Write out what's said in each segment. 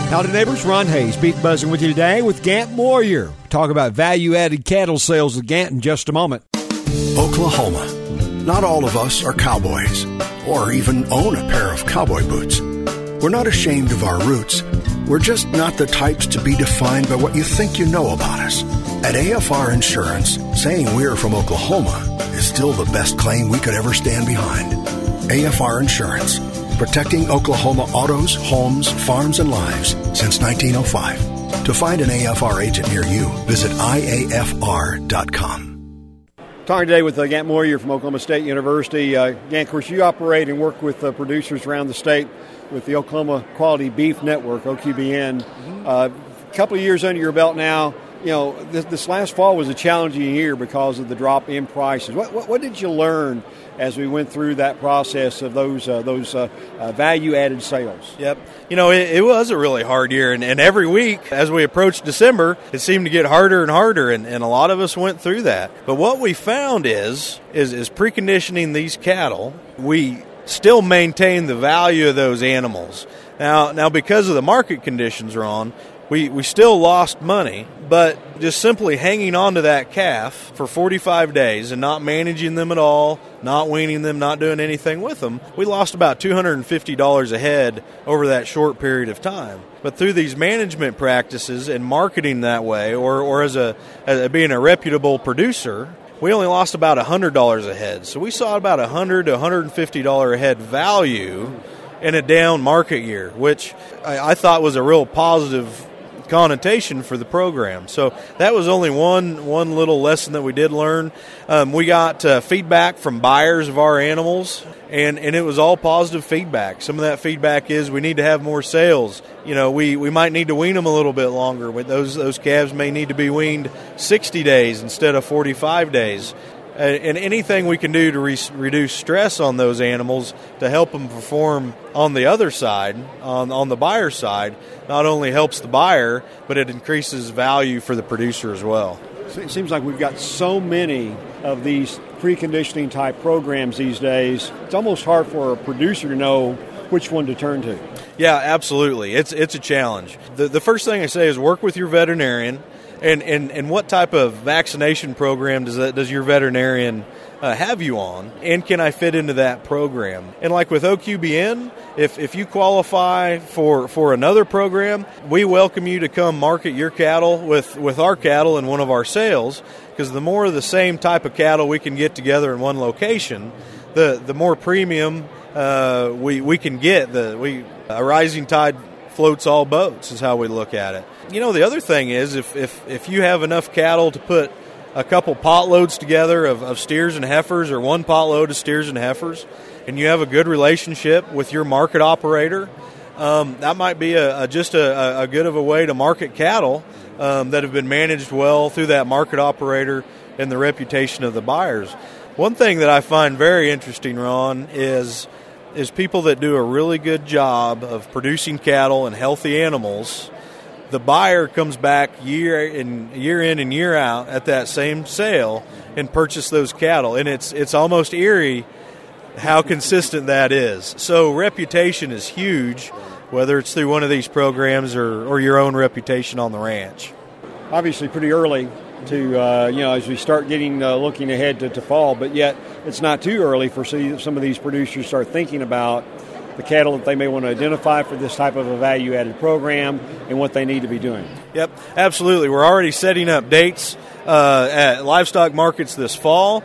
Howdy neighbors, Ron Hayes, Beef Buzzing with you today with Gant Warrior. Talk about value-added cattle sales with Gant in just a moment. Oklahoma. Not all of us are cowboys or even own a pair of cowboy boots. We're not ashamed of our roots. We're just not the types to be defined by what you think you know about us. At AFR Insurance, saying we're from Oklahoma is still the best claim we could ever stand behind. AFR Insurance. Protecting Oklahoma autos, homes, farms, and lives since 1905. To find an AFR agent near you, visit iafr.com. Talking today with Gant Warrior from Oklahoma State University. Gant, of course, you operate and work with producers around the state with the Oklahoma Quality Beef Network, OQBN. A couple of years under your belt now. You know, this last fall was a challenging year because of the drop in prices. What did you learn as we went through that process of those value-added sales? Yep. You know, it was a really hard year, and every week as we approached December, it seemed to get harder and harder, and a lot of us went through that. But what we found is preconditioning these cattle, we still maintain the value of those animals. Now because of the market conditions, Ron, we still lost money, but just simply hanging on to that calf for 45 days and not managing them at all, not weaning them, not doing anything with them, we lost about $250 a head over that short period of time. But through these management practices and marketing that way, or as being a reputable producer, we only lost about $100 a head. So we saw about $100 to $150 a head value in a down market year, which I thought was a real positive connotation for the program. So that was only one little lesson that we did learn. We got feedback from buyers of our animals, and it was all positive feedback. Some of that feedback is we need to have more sales. You know, we might need to wean them a little bit longer. Those calves may need to be weaned 60 days instead of 45 days. And anything we can do to reduce stress on those animals to help them perform on the other side, on the buyer side, not only helps the buyer, but it increases value for the producer as well. So it seems like we've got so many of these preconditioning type programs these days, it's almost hard for a producer to know which one to turn to. Yeah, absolutely. It's a challenge. The first thing I say is work with your veterinarian. And what type of vaccination program does your veterinarian have you on? And can I fit into that program? And like with OQBN, if you qualify for another program, we welcome you to come market your cattle with our cattle in one of our sales, because the more of the same type of cattle we can get together in one location, the more premium we can get. A rising tide floats all boats is how we look at it. You know, the other thing is if you have enough cattle to put a couple pot loads together of steers and heifers, or one pot load of steers and heifers, and you have a good relationship with your market operator, that might be just a good of a way to market cattle that have been managed well through that market operator and the reputation of the buyers. One thing that I find very interesting, Ron, is people that do a really good job of producing cattle and healthy animals. The buyer comes back year in and year out at that same sale and purchase those cattle, and it's almost eerie how consistent that is. So reputation is huge, whether it's through one of these programs or your own reputation on the ranch. Obviously pretty early to as we start getting looking ahead to fall, but yet it's not too early for some of these producers to start thinking about the cattle that they may want to identify for this type of a value-added program and what they need to be doing. Yep, absolutely. We're already setting up dates at livestock markets this fall,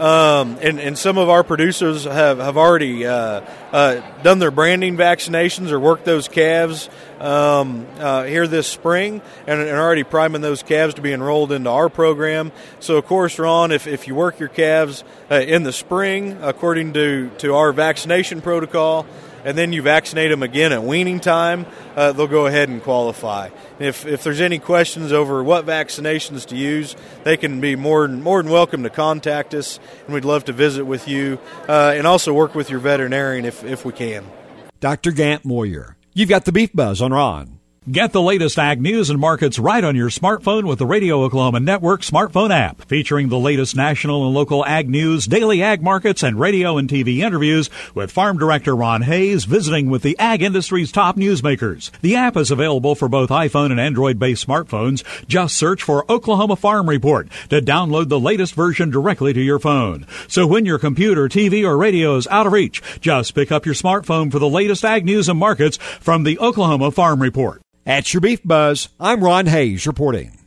and some of our producers have already done their branding vaccinations or worked those calves here this spring, and are already priming those calves to be enrolled into our program. So, of course, Ron, if you work your calves in the spring according to our vaccination protocol, and then you vaccinate them again at weaning time, they'll go ahead and qualify. If there's any questions over what vaccinations to use, they can be more than welcome to contact us, and we'd love to visit with you and also work with your veterinarian if we can. Dr. Gant Warrior, you've got the Beef Buzz on Ron. Get the latest ag news and markets right on your smartphone with the Radio Oklahoma Network smartphone app, featuring the latest national and local ag news, daily ag markets, and radio and TV interviews with Farm Director Ron Hayes visiting with the ag industry's top newsmakers. The app is available for both iPhone and Android-based smartphones. Just search for Oklahoma Farm Report to download the latest version directly to your phone. So when your computer, TV, or radio is out of reach, just pick up your smartphone for the latest ag news and markets from the Oklahoma Farm Report. At your Beef Buzz, I'm Ron Hayes reporting.